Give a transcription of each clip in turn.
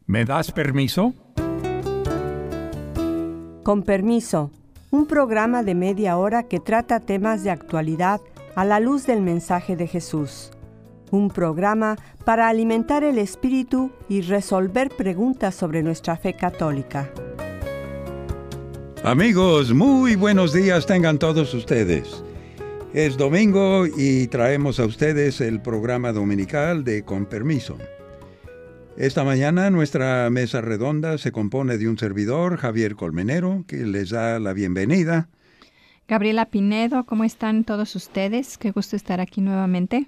¿Me das permiso? Con permiso, un programa de media hora que trata temas de actualidad a la luz del mensaje de Jesús. Un programa para alimentar el espíritu y resolver preguntas sobre nuestra fe católica. Amigos, muy buenos días tengan todos ustedes. Es domingo y traemos a ustedes el programa dominical de Con Permiso. Esta mañana nuestra mesa redonda se compone de un servidor, Javier Colmenero, que les da la bienvenida. Gabriela Pinedo, ¿cómo están todos ustedes? Qué gusto estar aquí nuevamente.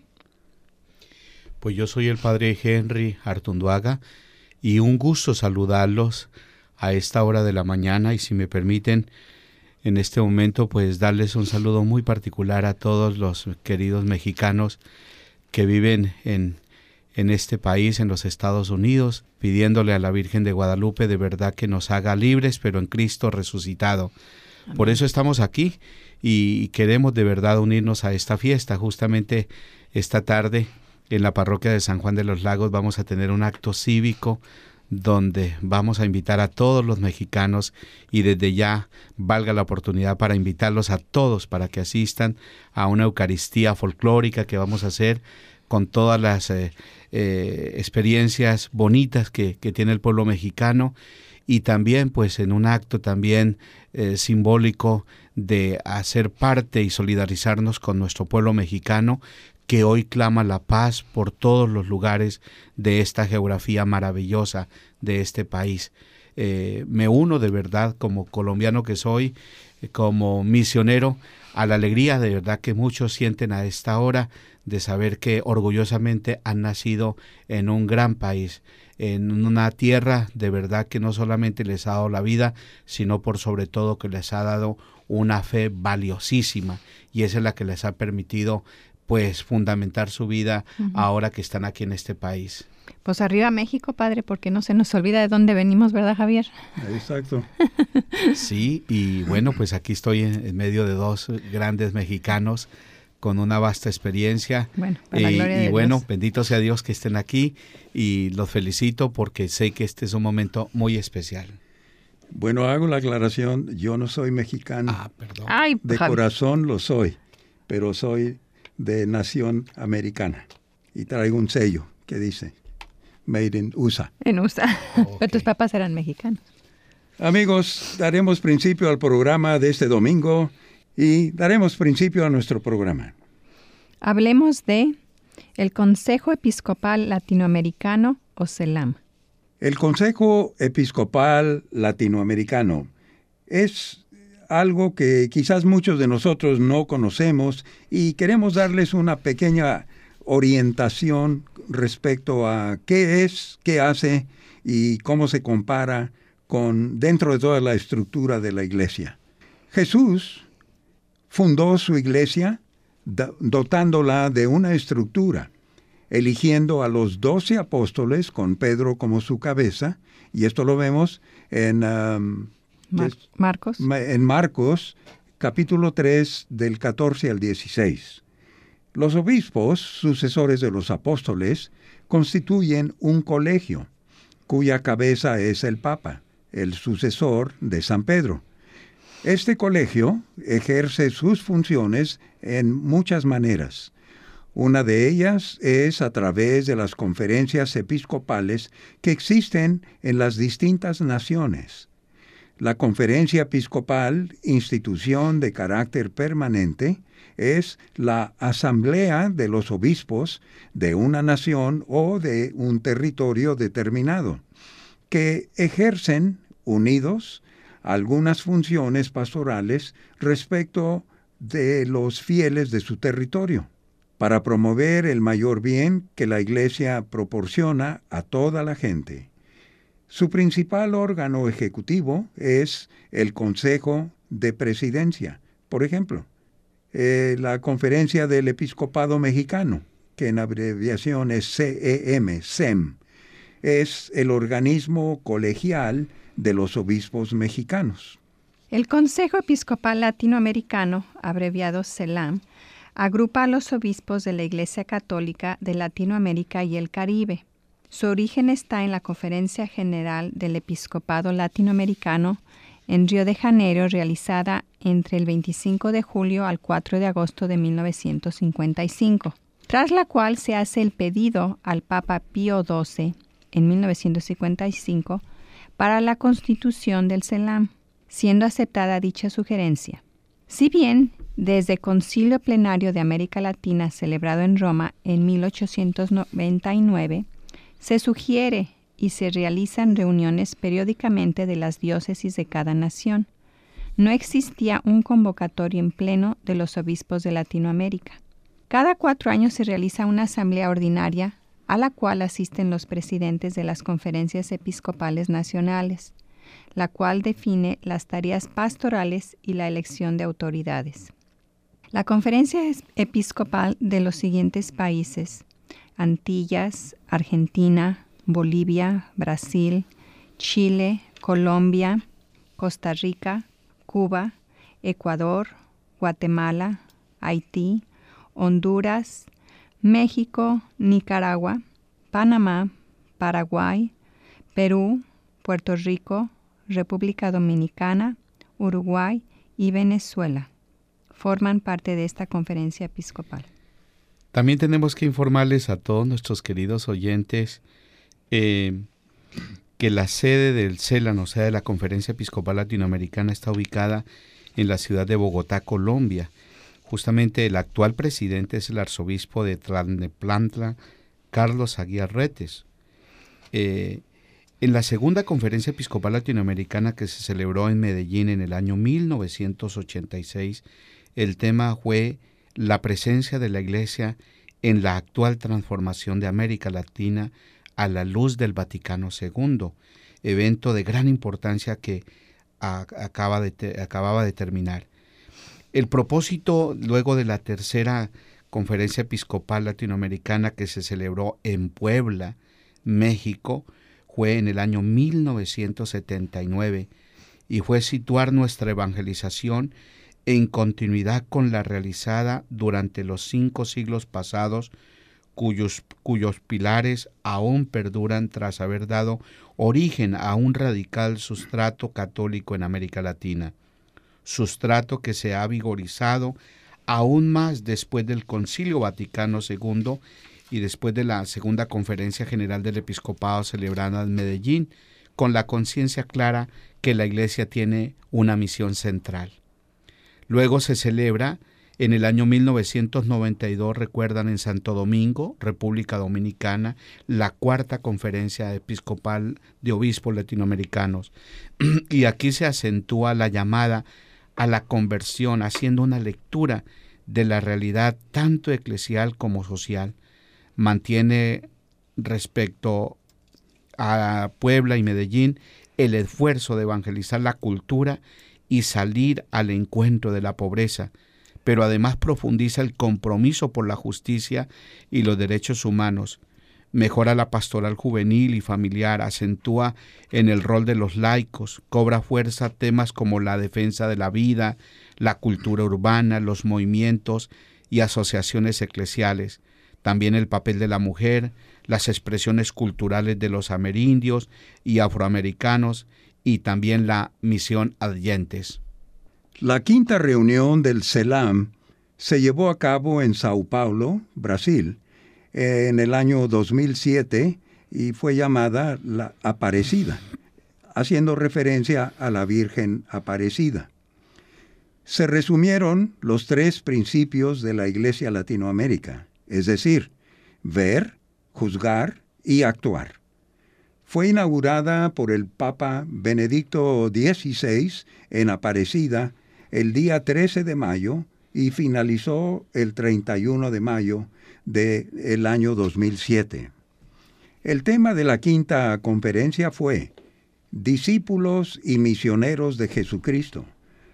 Pues yo soy el padre Henry Artunduaga y un gusto saludarlos a esta hora de la mañana y si me permiten en este momento pues darles un saludo muy particular a todos los queridos mexicanos que viven en este país, en los Estados Unidos, pidiéndole a la Virgen de Guadalupe de verdad que nos haga libres, pero en Cristo resucitado. Amén. Por eso estamos aquí y queremos de verdad unirnos a esta fiesta. Justamente esta tarde en la parroquia de San Juan de los Lagos vamos a tener un acto cívico donde vamos a invitar a todos los mexicanos y desde ya valga la oportunidad para invitarlos a todos para que asistan a una Eucaristía folclórica que vamos a hacer con todas las experiencias bonitas que tiene el pueblo mexicano y también pues en un acto también simbólico de hacer parte y solidarizarnos con nuestro pueblo mexicano que hoy clama la paz por todos los lugares de esta geografía maravillosa de este país. Me uno de verdad como colombiano que soy, como misionero, a la alegría de verdad que muchos sienten a esta hora de saber que orgullosamente han nacido en un gran país, en una tierra de verdad que no solamente les ha dado la vida, sino por sobre todo que les ha dado una fe valiosísima y esa es la que les ha permitido pues fundamentar su vida ahora que están aquí en este país. Pues arriba México, padre, porque no se nos olvida de dónde venimos, ¿verdad, Javier? Exacto. Sí, y bueno, pues aquí estoy en medio de dos grandes mexicanos con una vasta experiencia. Bueno, para la gloria de bueno, Dios. Bendito sea Dios que estén aquí y los felicito porque sé que este es un momento muy especial. Bueno, hago la aclaración, yo no soy mexicano. Perdón. Ay, de Javier. corazón lo soy, pero soy de nación americana y traigo un sello que dice Made in USA. En USA. Okay. Pero tus papás eran mexicanos. Amigos, daremos principio al programa de este domingo y daremos principio a nuestro programa. Hablemos de el Consejo Episcopal Latinoamericano o CELAM. El Consejo Episcopal Latinoamericano es algo que quizás muchos de nosotros no conocemos y queremos darles una pequeña orientación respecto a qué es, qué hace y cómo se compara con dentro de toda la estructura de la iglesia. Jesús fundó su iglesia dotándola de una estructura, eligiendo a los 12 apóstoles con Pedro como su cabeza, y esto lo vemos en Marcos. En Marcos, capítulo 3, del 14 al 16. Los obispos, sucesores de los apóstoles, constituyen un colegio, cuya cabeza es el Papa, el sucesor de San Pedro. Este colegio ejerce sus funciones en muchas maneras. Una de ellas es a través de las conferencias episcopales que existen en las distintas naciones. La conferencia episcopal, institución de carácter permanente, es la asamblea de los obispos de una nación o de un territorio determinado, que ejercen, unidos, algunas funciones pastorales respecto de los fieles de su territorio, para promover el mayor bien que la Iglesia proporciona a toda la gente. Su principal órgano ejecutivo es el Consejo de Presidencia, por ejemplo, la Conferencia del Episcopado Mexicano, que en abreviación es CEM, es el organismo colegial de los obispos mexicanos. El Consejo Episcopal Latinoamericano, abreviado CELAM, agrupa a los obispos de la Iglesia Católica de Latinoamérica y el Caribe. Su origen está en la Conferencia General del Episcopado Latinoamericano en Río de Janeiro, realizada entre el 25 de julio al 4 de agosto de 1955, tras la cual se hace el pedido al Papa Pío XII en 1955 para la constitución del CELAM, siendo aceptada dicha sugerencia. Si bien desde el Concilio Plenario de América Latina celebrado en Roma en 1899, se sugiere y se realizan reuniones periódicamente de las diócesis de cada nación. No existía un convocatorio en pleno de los obispos de Latinoamérica. Cada 4 años se realiza una asamblea ordinaria a la cual asisten los presidentes de las conferencias episcopales nacionales, la cual define las tareas pastorales y la elección de autoridades. La conferencia episcopal de los siguientes países: Antillas, Argentina, Bolivia, Brasil, Chile, Colombia, Costa Rica, Cuba, Ecuador, Guatemala, Haití, Honduras, México, Nicaragua, Panamá, Paraguay, Perú, Puerto Rico, República Dominicana, Uruguay y Venezuela forman parte de esta conferencia episcopal. También tenemos que informarles a todos nuestros queridos oyentes que la sede del CELAN, o sea, de la Conferencia Episcopal Latinoamericana, está ubicada en la ciudad de Bogotá, Colombia. Justamente el actual presidente es el arzobispo de Tlalnepantla, Carlos Aguiar Retes. En la segunda Conferencia Episcopal Latinoamericana, que se celebró en Medellín en el año 1986, el tema fue la presencia de la Iglesia en la actual transformación de América Latina a la luz del Vaticano II, evento de gran importancia que acababa de terminar. El propósito, luego de la tercera Conferencia Episcopal Latinoamericana que se celebró en Puebla, México, fue en el año 1979 y fue situar nuestra evangelización en continuidad con la realizada durante los 5 siglos pasados, cuyos pilares aún perduran tras haber dado origen a un radical sustrato católico en América Latina, sustrato que se ha vigorizado aún más después del Concilio Vaticano II y después de la Segunda Conferencia General del Episcopado celebrada en Medellín, con la conciencia clara que la Iglesia tiene una misión central. Luego se celebra en el año 1992, recuerdan, en Santo Domingo, República Dominicana, la cuarta Conferencia Episcopal de Obispos Latinoamericanos. Y aquí se acentúa la llamada a la conversión, haciendo una lectura de la realidad tanto eclesial como social. Mantiene respecto a Puebla y Medellín el esfuerzo de evangelizar la cultura y salir al encuentro de la pobreza, pero además profundiza el compromiso por la justicia y los derechos humanos. Mejora la pastoral juvenil y familiar, acentúa en el rol de los laicos, cobra fuerza temas como la defensa de la vida, la cultura urbana, los movimientos y asociaciones eclesiales, también el papel de la mujer, las expresiones culturales de los amerindios y afroamericanos y también la misión adyentes. La quinta reunión del CELAM se llevó a cabo en Sao Paulo, Brasil, en el año 2007 y fue llamada la Aparecida, haciendo referencia a la Virgen Aparecida. Se resumieron los 3 principios de la Iglesia Latinoamérica, es decir, ver, juzgar y actuar. Fue inaugurada por el Papa Benedicto XVI en Aparecida el día 13 de mayo y finalizó el 31 de mayo del año 2007. El tema de la quinta conferencia fue Discípulos y misioneros de Jesucristo,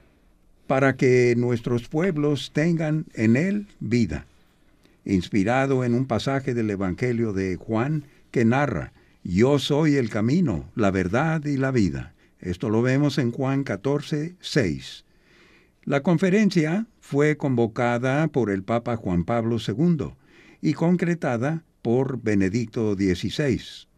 para que nuestros pueblos tengan en Él vida, inspirado en un pasaje del Evangelio de Juan que narra: Yo soy el camino, la verdad y la vida. Esto lo vemos en Juan 14:6. La conferencia fue convocada por el Papa Juan Pablo II y concretada por Benedicto XVI.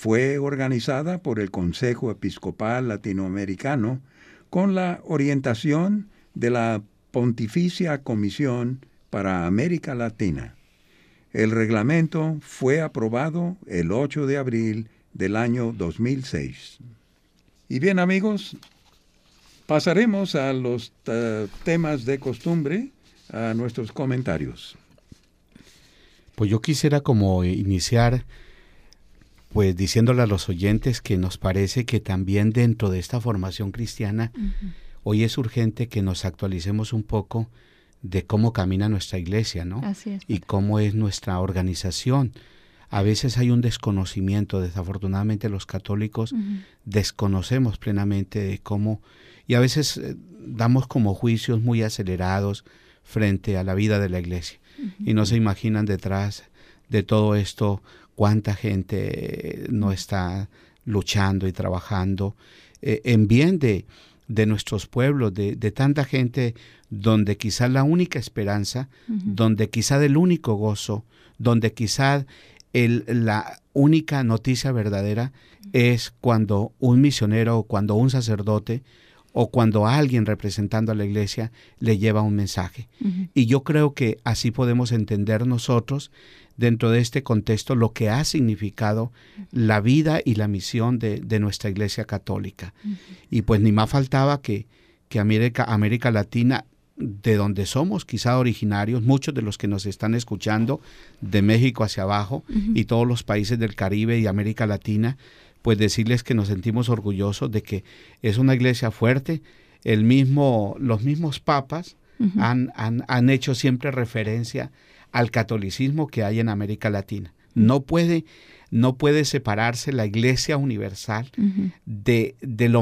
Fue organizada por el Consejo Episcopal Latinoamericano con la orientación de la Pontificia Comisión para América Latina. El reglamento fue aprobado el 8 de abril del año 2006. Y bien, amigos, pasaremos a los temas de costumbre, a nuestros comentarios. Pues yo quisiera como iniciar pues diciéndole a los oyentes que nos parece que también dentro de esta formación cristiana, hoy es urgente que nos actualicemos un poco de cómo camina nuestra iglesia, ¿no? Así es. Y cómo es nuestra organización. A veces hay un desconocimiento, desafortunadamente los católicos desconocemos plenamente de cómo, y a veces damos como juicios muy acelerados frente a la vida de la iglesia. Y no se imaginan detrás de todo esto cuánta gente no está luchando y trabajando en bien de nuestros pueblos, de tanta gente donde quizá la única esperanza, donde quizá el único gozo, donde quizá la única noticia verdadera es cuando un misionero o cuando un sacerdote o cuando alguien representando a la iglesia le lleva un mensaje. Y yo creo que así podemos entender nosotros dentro de este contexto lo que ha significado la vida y la misión de nuestra Iglesia Católica. Y pues ni más faltaba que América Latina, de donde somos quizá originarios, muchos de los que nos están escuchando, de México hacia abajo, y todos los países del Caribe y América Latina, pues decirles que nos sentimos orgullosos de que es una iglesia fuerte. Los mismos papas han hecho siempre referencia al catolicismo que hay en América Latina. No puede separarse la Iglesia Universal de la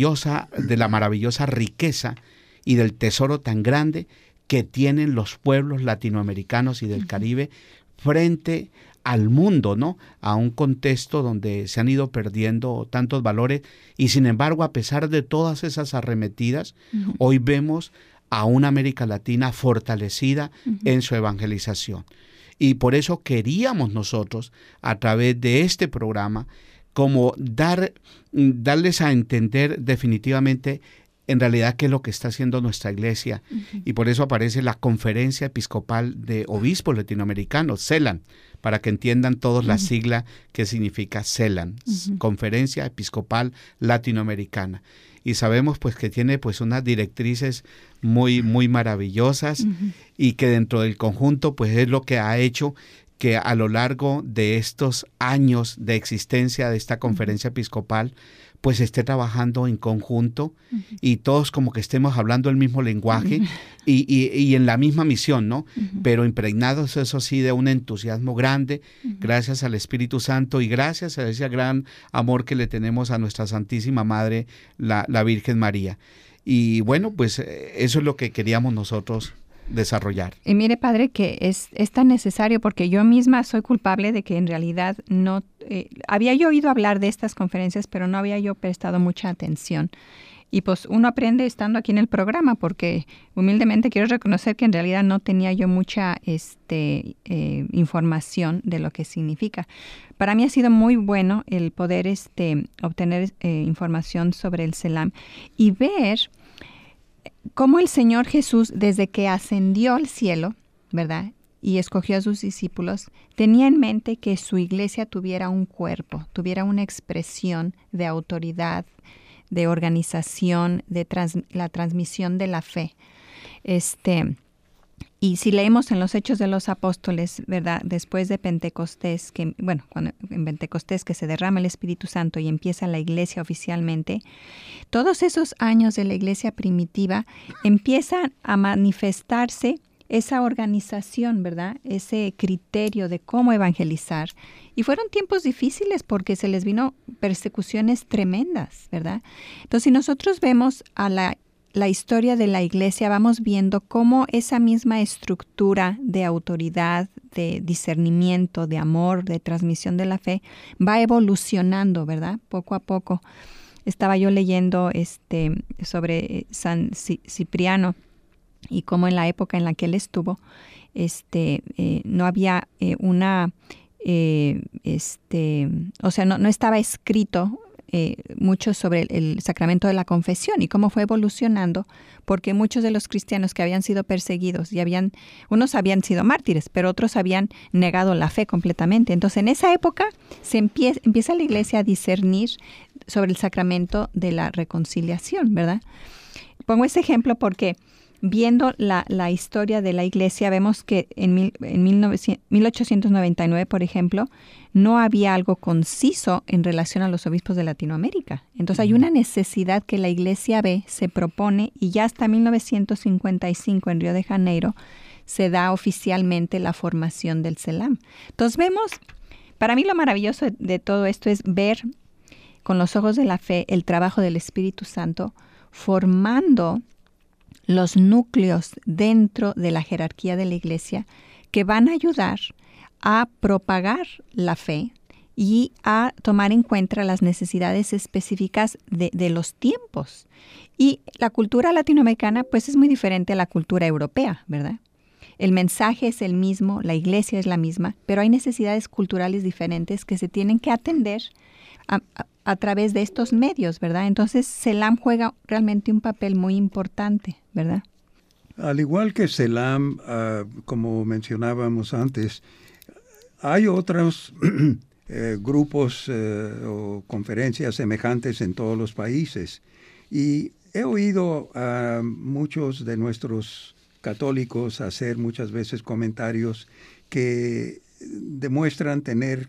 maravillosa riqueza y del tesoro tan grande que tienen los pueblos latinoamericanos y del Caribe frente al mundo, ¿no? A un contexto donde se han ido perdiendo tantos valores y sin embargo, a pesar de todas esas arremetidas, hoy vemos a una América Latina fortalecida en su evangelización. Y por eso queríamos nosotros, a través de este programa, como darles a entender definitivamente en realidad qué es lo que está haciendo nuestra iglesia. Y por eso aparece la Conferencia Episcopal de Obispos Latinoamericanos, CELAN, para que entiendan todos la sigla que significa CELAN, Conferencia Episcopal Latinoamericana. Y sabemos pues que tiene pues unas directrices muy, muy maravillosas y que dentro del conjunto pues es lo que ha hecho que a lo largo de estos años de existencia de esta conferencia episcopal pues esté trabajando en conjunto y todos como que estemos hablando el mismo lenguaje y en la misma misión, ¿no? Pero impregnados, eso sí, de un entusiasmo grande, gracias al Espíritu Santo y gracias a ese gran amor que le tenemos a nuestra Santísima Madre, la Virgen María. Y bueno, pues eso es lo que queríamos nosotros desarrollar. Y mire, padre, que es tan necesario porque yo misma soy culpable de que en realidad no había yo oído hablar de estas conferencias, pero no había yo prestado mucha atención. Y pues uno aprende estando aquí en el programa porque humildemente quiero reconocer que en realidad no tenía yo mucha información de lo que significa. Para mí ha sido muy bueno el poder obtener información sobre el CELAM y ver cómo el Señor Jesús, desde que ascendió al cielo, ¿verdad?, y escogió a sus discípulos, tenía en mente que su iglesia tuviera un cuerpo, tuviera una expresión de autoridad, de organización, de la transmisión de la fe. Y si leemos en los Hechos de los Apóstoles, ¿verdad?, después de Pentecostés, cuando en Pentecostés que se derrama el Espíritu Santo y empieza la iglesia oficialmente, todos esos años de la iglesia primitiva empiezan a manifestarse esa organización, ¿verdad?, ese criterio de cómo evangelizar. Y fueron tiempos difíciles porque se les vino persecuciones tremendas, ¿verdad? Entonces, si nosotros vemos a la historia de la iglesia, vamos viendo cómo esa misma estructura de autoridad, de discernimiento, de amor, de transmisión de la fe, va evolucionando, ¿verdad? Poco a poco. Estaba yo leyendo sobre San Cipriano y cómo en la época en la que él estuvo, no había una o sea, no estaba escrito mucho sobre el sacramento de la confesión y cómo fue evolucionando, porque muchos de los cristianos que habían sido perseguidos y unos habían sido mártires, pero otros habían negado la fe completamente. Entonces, en esa época empieza la Iglesia a discernir sobre el sacramento de la reconciliación, ¿verdad? Pongo este ejemplo porque viendo la historia de la Iglesia, vemos que en 1899, por ejemplo, no había algo conciso en relación a los obispos de Latinoamérica. Entonces hay una necesidad que la Iglesia ve, se propone, y ya hasta 1955 en Río de Janeiro se da oficialmente la formación del CELAM. Entonces vemos, para mí lo maravilloso de todo esto es ver con los ojos de la fe el trabajo del Espíritu Santo formando los núcleos dentro de la jerarquía de la Iglesia que van a ayudar a propagar la fe y a tomar en cuenta las necesidades específicas de los tiempos. Y la cultura latinoamericana pues es muy diferente a la cultura europea, ¿verdad? El mensaje es el mismo, la Iglesia es la misma, pero hay necesidades culturales diferentes que se tienen que atender a través de estos medios, ¿verdad? Entonces, CELAM juega realmente un papel muy importante, ¿verdad? Al igual que CELAM, como mencionábamos antes, hay otros grupos o conferencias semejantes en todos los países. Y he oído a muchos de nuestros católicos hacer muchas veces comentarios que demuestran tener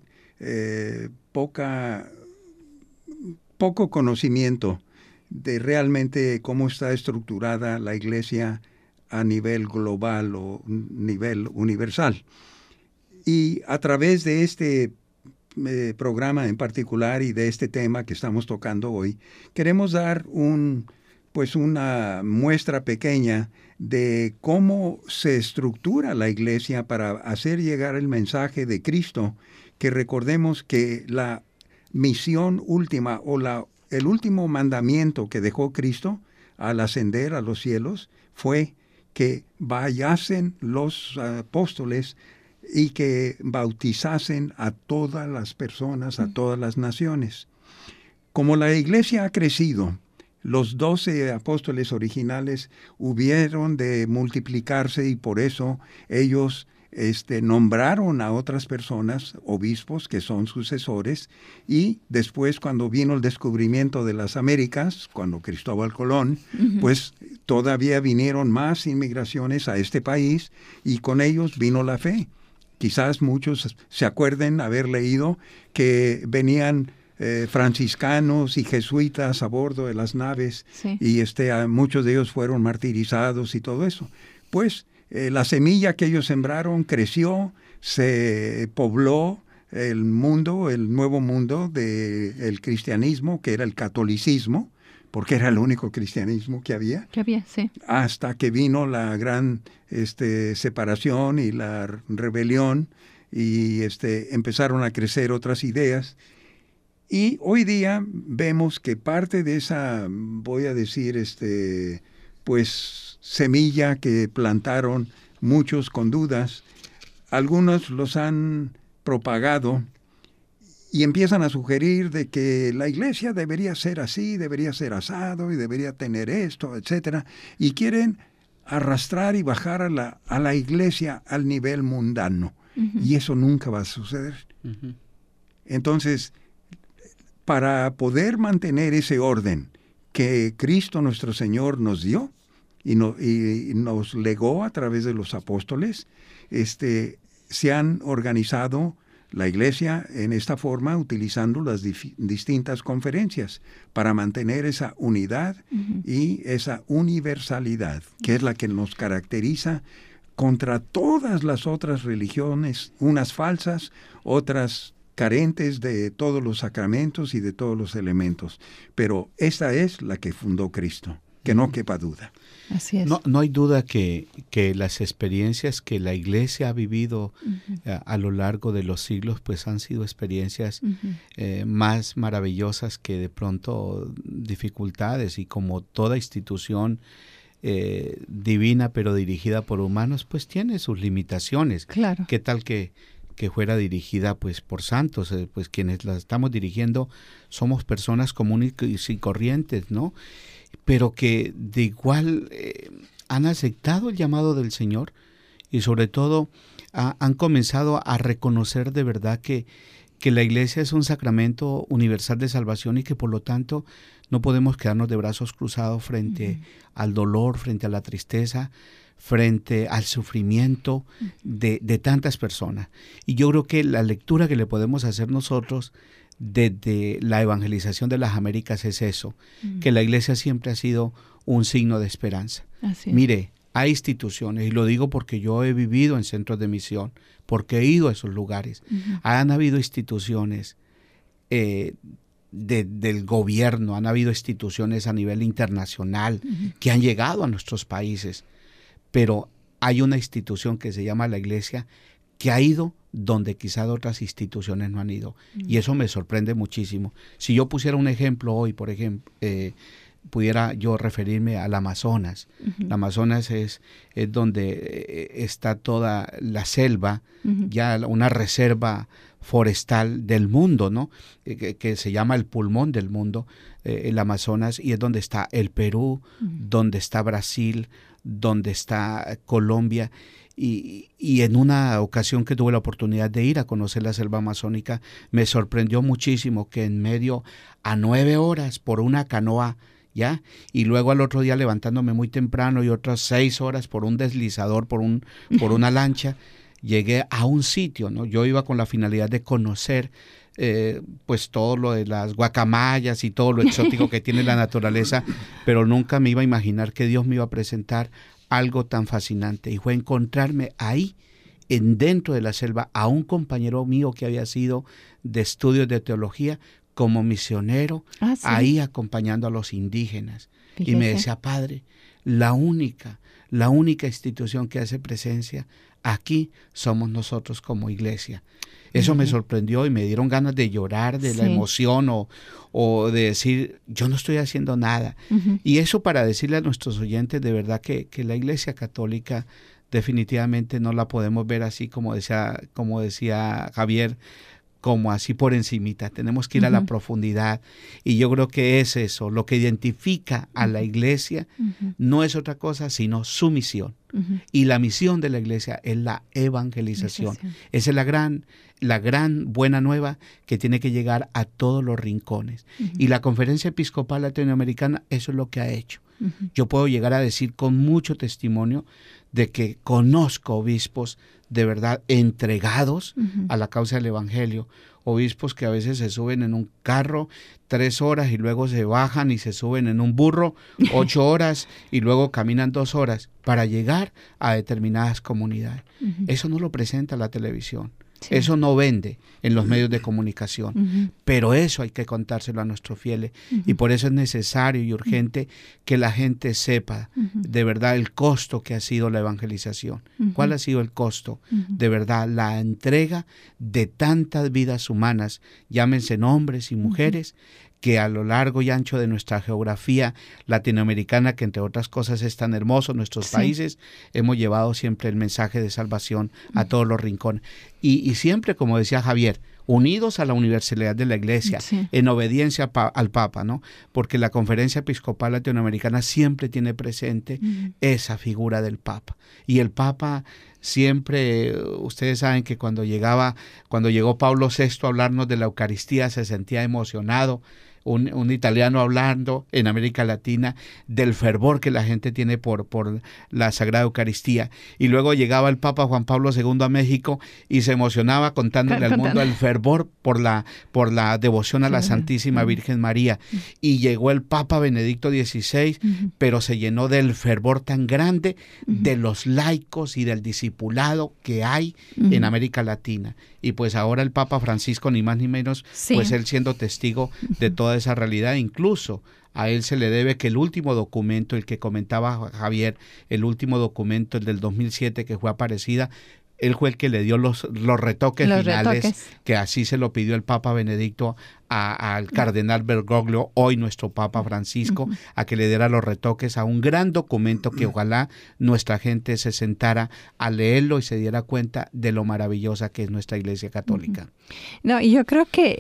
poco conocimiento de realmente cómo está estructurada la Iglesia a nivel global o nivel universal. Y a través de este programa en particular y de este tema que estamos tocando hoy, queremos dar una muestra pequeña de cómo se estructura la Iglesia para hacer llegar el mensaje de Cristo, que recordemos que la misión última o el último mandamiento que dejó Cristo al ascender a los cielos fue que vayasen los apóstoles y que bautizasen a todas las personas, a todas las naciones. Como la Iglesia ha crecido, los 12 apóstoles originales hubieron de multiplicarse y por eso ellos nombraron a otras personas, obispos, que son sucesores, y después cuando vino el descubrimiento de las Américas, cuando Cristóbal Colón, pues todavía vinieron más inmigraciones a este país y con ellos vino la fe. Quizás muchos se acuerden haber leído que venían franciscanos y jesuitas a bordo de las naves, sí, y muchos de ellos fueron martirizados y todo eso. Pues la semilla que ellos sembraron creció, se pobló el mundo, el nuevo mundo del cristianismo, que era el catolicismo, porque era el único cristianismo que había. Sí. Hasta que vino la gran separación y la rebelión y empezaron a crecer otras ideas. Y hoy día vemos que parte de esa, voy a decir, semilla que plantaron muchos con dudas, algunos los han propagado y empiezan a sugerir de que la Iglesia debería ser así, debería ser asado y debería tener esto, etcétera, y quieren arrastrar y bajar a la Iglesia al nivel mundano. Y eso nunca va a suceder. Entonces, para poder mantener ese orden que Cristo nuestro Señor nos dio y nos legó a través de los apóstoles, se han organizado la Iglesia en esta forma utilizando las distintas conferencias para mantener esa unidad y esa universalidad, que es la que nos caracteriza contra todas las otras religiones, unas falsas, otras carentes de todos los sacramentos y de todos los elementos. Pero esta es la que fundó Cristo, que no quepa duda. Así es. No hay duda que las experiencias que la Iglesia ha vivido a lo largo de los siglos, pues han sido experiencias más maravillosas que de pronto dificultades, y como toda institución divina pero dirigida por humanos, pues tiene sus limitaciones. Claro. ¿Qué tal que que fuera dirigida pues por santos, pues quienes la estamos dirigiendo somos personas comunes y corrientes, ¿no? Pero que de igual han aceptado el llamado del Señor y sobre todo han comenzado a reconocer de verdad que la Iglesia es un sacramento universal de salvación y que por lo tanto no podemos quedarnos de brazos cruzados frente al dolor, frente a la tristeza, frente al sufrimiento de tantas personas. Y yo creo que la lectura que le podemos hacer nosotros desde la evangelización de las Américas es eso, que la Iglesia siempre ha sido un signo de esperanza. Mire, hay instituciones, y lo digo porque yo he vivido en centros de misión, porque he ido a esos lugares. Han habido instituciones del gobierno, han habido instituciones a nivel internacional que han llegado a nuestros países, pero hay una institución que se llama la Iglesia que ha ido donde quizás otras instituciones no han ido. Y eso me sorprende muchísimo. Si yo pusiera un ejemplo hoy, por ejemplo, pudiera yo referirme al Amazonas. El Amazonas es donde está toda la selva, ya una reserva forestal del mundo, ¿no? Que se llama el pulmón del mundo, el Amazonas, y es donde está el Perú, donde está Brasil, donde está Colombia. Y en una ocasión que tuve la oportunidad de ir a conocer la selva amazónica, me sorprendió muchísimo que en medio a 9 horas por una canoa, ¿ya? Y luego al otro día levantándome muy temprano y otras 6 horas por un deslizador, por una lancha, llegué a un sitio, ¿no? Yo iba con la finalidad de conocer pues todo lo de las guacamayas y todo lo exótico que tiene la naturaleza, pero nunca me iba a imaginar que Dios me iba a presentar algo tan fascinante, y fue encontrarme ahí, dentro de la selva, a un compañero mío que había sido de estudios de teología como misionero, ahí acompañando a los indígenas. Fíjese. Y me decía, padre, la única institución que hace presencia aquí somos nosotros como iglesia. Eso me sorprendió y me dieron ganas de llorar de la emoción o de decir, yo no estoy haciendo nada. Y eso para decirle a nuestros oyentes de verdad que la Iglesia Católica definitivamente no la podemos ver así como decía Javier, como así por encimita. Tenemos que ir a la profundidad, y yo creo que es eso, lo que identifica a la Iglesia no es otra cosa sino su misión. Y la misión de la Iglesia es la evangelización. Esa es la gran buena nueva que tiene que llegar a todos los rincones. Y la Conferencia Episcopal Latinoamericana eso es lo que ha hecho. Yo puedo llegar a decir con mucho testimonio de que conozco obispos de verdad entregados a la causa del Evangelio, obispos que a veces se suben en un carro 3 horas y luego se bajan y se suben en un burro 8 horas y luego caminan 2 horas para llegar a determinadas comunidades. Eso no lo presenta la televisión. Sí. Eso no vende en los medios de comunicación, pero eso hay que contárselo a nuestros fieles, y por eso es necesario y urgente que la gente sepa de verdad el costo que ha sido la evangelización. ¿Cuál ha sido el costo? De verdad, la entrega de tantas vidas humanas, llámense hombres y mujeres, que a lo largo y ancho de nuestra geografía latinoamericana, que entre otras cosas es tan hermoso, nuestros países, hemos llevado siempre el mensaje de salvación a todos los rincones. Y siempre, como decía Javier, unidos a la universalidad de la Iglesia, en obediencia al Papa, ¿no? Porque la Conferencia Episcopal Latinoamericana siempre tiene presente esa figura del Papa. Y el Papa siempre, ustedes saben que cuando llegó Pablo VI a hablarnos de la Eucaristía, se sentía emocionado. Un italiano hablando en América Latina del fervor que la gente tiene por la Sagrada Eucaristía, y luego llegaba el Papa Juan Pablo II a México y se emocionaba contándole al mundo el fervor por la devoción a la Santísima Virgen María, y llegó el Papa Benedicto XVI, pero se llenó del fervor tan grande de los laicos y del discipulado que hay en América Latina. Y pues ahora el Papa Francisco, ni más ni menos, pues él siendo testigo de toda esa realidad. Incluso a él se le debe que el último documento, el que comentaba Javier, el último documento, el del 2007 que fue Aparecida, él fue el que le dio los retoques finales, que así se lo pidió el Papa Benedicto al cardenal Bergoglio, hoy nuestro Papa Francisco, a que le diera los retoques a un gran documento que ojalá nuestra gente se sentara a leerlo y se diera cuenta de lo maravillosa que es nuestra Iglesia Católica. No, y yo creo que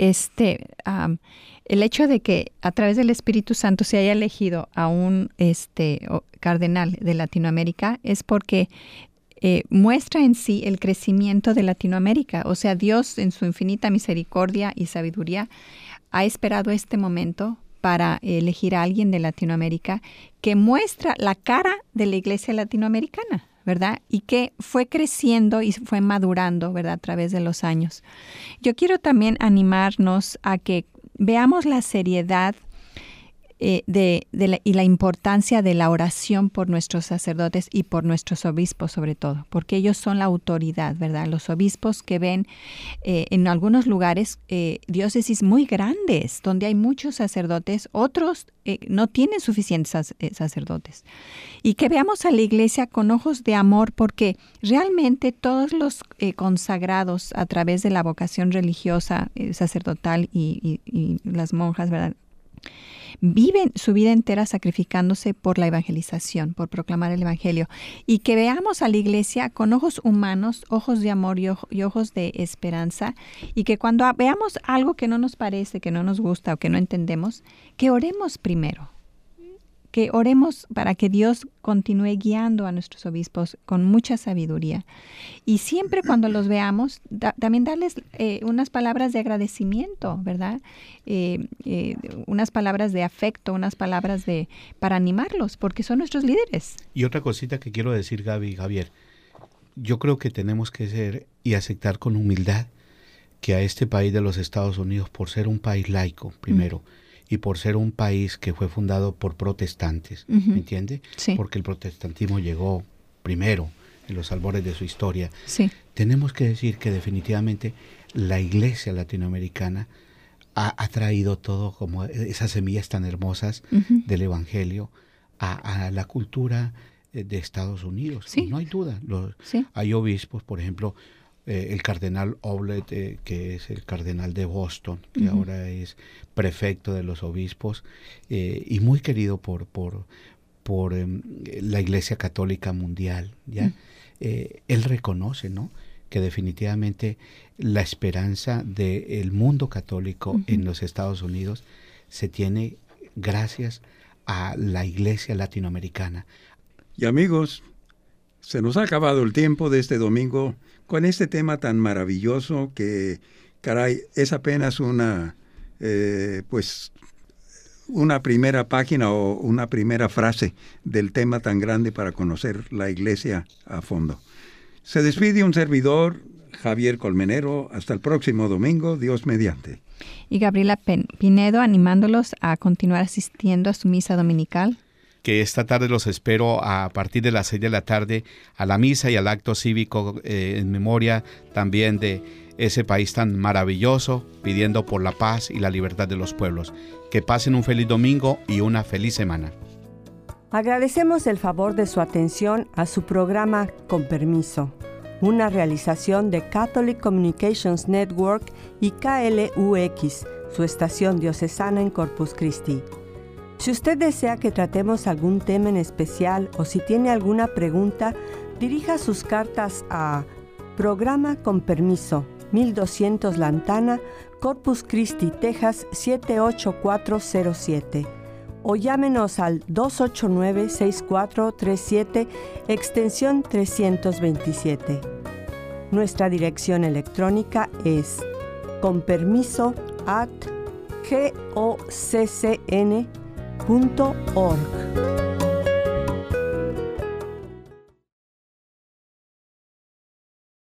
el hecho de que a través del Espíritu Santo se haya elegido a un cardenal de Latinoamérica es porque muestra en sí el crecimiento de Latinoamérica. O sea, Dios en su infinita misericordia y sabiduría ha esperado este momento para elegir a alguien de Latinoamérica que muestra la cara de la Iglesia latinoamericana, ¿verdad? Y que fue creciendo y fue madurando, ¿verdad? A través de los años. Yo quiero también animarnos a que veamos la seriedad y la importancia de la oración por nuestros sacerdotes y por nuestros obispos sobre todo, porque ellos son la autoridad, ¿verdad? Los obispos que ven en algunos lugares diócesis muy grandes, donde hay muchos sacerdotes, otros no tienen suficientes sacerdotes. Y que veamos a la Iglesia con ojos de amor, porque realmente todos los consagrados a través de la vocación religiosa, sacerdotal y las monjas, ¿verdad?, viven su vida entera sacrificándose por la evangelización, por proclamar el evangelio, y que veamos a la Iglesia con ojos humanos, ojos de amor y ojos de esperanza, y que cuando veamos algo que no nos parece, que no nos gusta o que no entendemos, que oremos primero. Que oremos para que Dios continúe guiando a nuestros obispos con mucha sabiduría. Y siempre cuando los veamos, también darles unas palabras de agradecimiento, ¿verdad? Unas palabras de afecto, unas palabras para animarlos, porque son nuestros líderes. Y otra cosita que quiero decir, Gaby y Javier, yo creo que tenemos que ser y aceptar con humildad que a este país de los Estados Unidos, por ser un país laico, primero, y por ser un país que fue fundado por protestantes, ¿me entiende? Sí. Porque el protestantismo llegó primero en los albores de su historia. Sí. Tenemos que decir que definitivamente la Iglesia latinoamericana ha traído todo como esas semillas tan hermosas del Evangelio a la cultura de Estados Unidos. Sí. No hay duda. Sí. Hay obispos, por ejemplo, el cardenal Oblet, que es el cardenal de Boston, que ahora es prefecto de los obispos, y muy querido por la Iglesia Católica Mundial, ¿ya? Él reconoce, ¿no?, que definitivamente la esperanza del mundo católico en los Estados Unidos se tiene gracias a la Iglesia latinoamericana. Y amigos, se nos ha acabado el tiempo de este domingo con este tema tan maravilloso que, caray, es apenas una primera página o una primera frase del tema tan grande para conocer la Iglesia a fondo. Se despide un servidor, Javier Colmenero. Hasta el próximo domingo, Dios mediante. Y Gabriela Pinedo, animándolos a continuar asistiendo a su misa dominical. Que esta tarde los espero a partir de las 6 de la tarde a la misa y al acto cívico en memoria también de ese país tan maravilloso, pidiendo por la paz y la libertad de los pueblos. Que pasen un feliz domingo y una feliz semana. Agradecemos el favor de su atención a su programa Con Permiso, una realización de Catholic Communications Network y KLUX, su estación diocesana en Corpus Christi. Si usted desea que tratemos algún tema en especial o si tiene alguna pregunta, dirija sus cartas a Programa Con Permiso, 1200 Lantana, Corpus Christi, Texas 78407, o llámenos al 289-6437, extensión 327. Nuestra dirección electrónica es conpermiso@goccn.org.